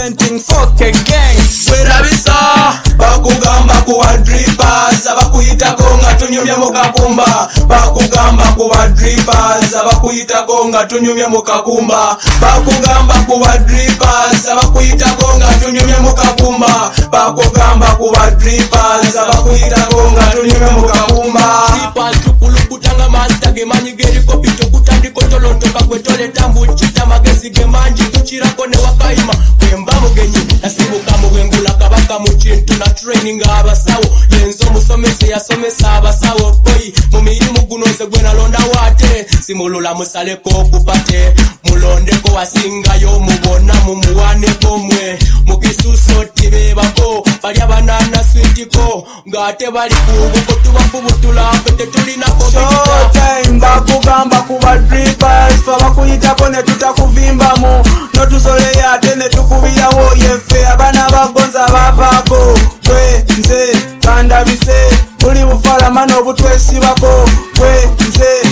representing Foke gang. Bwerabisa bakugamba kuba drippers abakuyitako nga tunyumye mu kakumba. Bakugamba kuba drippers abakuyitako nga tunyumye mu kakumba. Bakugamba kuba drippers abakuyitako nga tunyumye mu kakumba. Bakugamba kuba drippers abakuyitako nga tunyumye mu kakumba. Drippers tukulukutanga master gemanyi geriko pito kutandiko tolontoka kwetole tambu chita magezi gemanji kuchirako ne wakaima kwemba mugenyi nasibuka mu bwengula kabaka mu kintu na training abasawo yenzo musomese yasomesa abasawo boy mu mirimu gunoze gwena londa wate simulula musaleko kupate mulondeko wasingayo mubona mumuwaneko mwe mukisuso tibebako bali abanana switiko ngate bali kubuko tubafubutula pete tulinako Showtime bakugamba kuba drippers babakuyitako ne tutakuvimbamu notuzoleye ate ne tukubirawo yeffe abana bagonza bavaako gwe nze kandabise buli bufalama n'obutwesibako gwe nze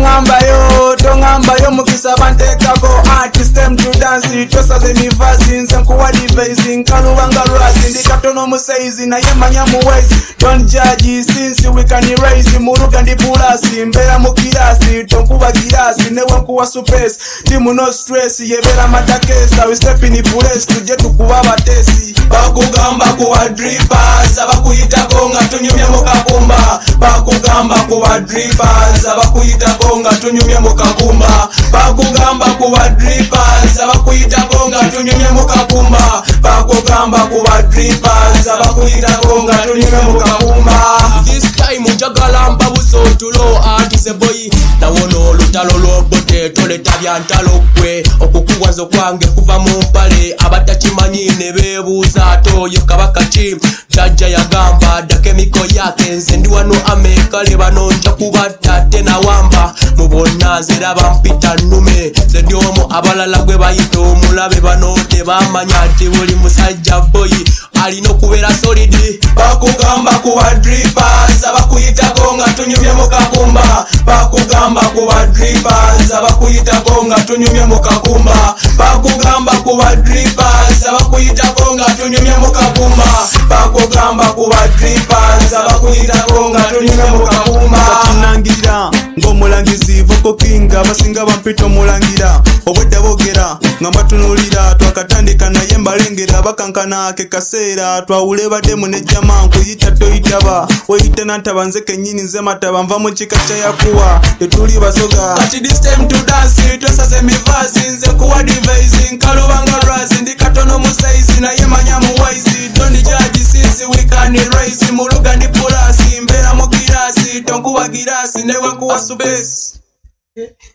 tongamba mukisa bantekako artist them to dance tosaze mivasi nze nkuwa divasi nkalubanga lwazi ndi katono musaizi naye manya muwezi don't judge since we can erase muruga ndi pulasi mbera mu kirasi tonkuba girasi newe nkuwa supesi timu no stress yebera matakesa we step in place tuje tukuba batesi. Bakugamba kuba drippers abakuyitako nga tunyumye mu kakumba. Bakugamba kuba drippers abakuyitako nga tunyumye mu kakumba. Bakugamba kuba drippers abakuyitako nga tunyumye mu kakumba. Bakugamba kuba drippers abakuyitako nga tunyumye mu kakumba. This time njagala mpabuso tulo artist boy nawono lutalo lobote tole tabyantalo gwe okukuwazo kwange kuva mu mpale abatakimanyi ne bebuuza atoyo kabaka ki jajja yagamba dakemiko yake nze ndi wano amekale bano nja kubatta tena wamba mubonna nzera bampita nnume nze ndi omu abalala gwe bayita omulabe bano tebamanya nti buli musajja boy alina okubeera solidi. Bakugamba kuba drippers abakuyitako nga tunyumye mu kakumba. Bakugamba kuba drippers abakuyitako nga tunyumye mu kakumba. Bakugamba kuba drippers abakuyitako nga tunyumye mu kakumba. Bakugamba kuba drippers abakuyitako nga tunyumye mu kakumba. Tunangira ng'omulangizi Vocal King abasinga bampita omulangira obwedda boogera nga mbatunulira twakatandika naye mbalengera bakankana ke kaseera twawule baddemu nejjama nkuyita toyitaba weyite nantaba nze kennyini nze mataba nva mu kika kya yakuwa tetuli basoga kati this time to dance twesaze mivasi nze kuwa device nkalubanga razi ndi katono mu size naye manya mu wise don't judge since we can erase muluga ndi pulasi mbera mu kirasi tonkuwa girasi newe nkuwa space.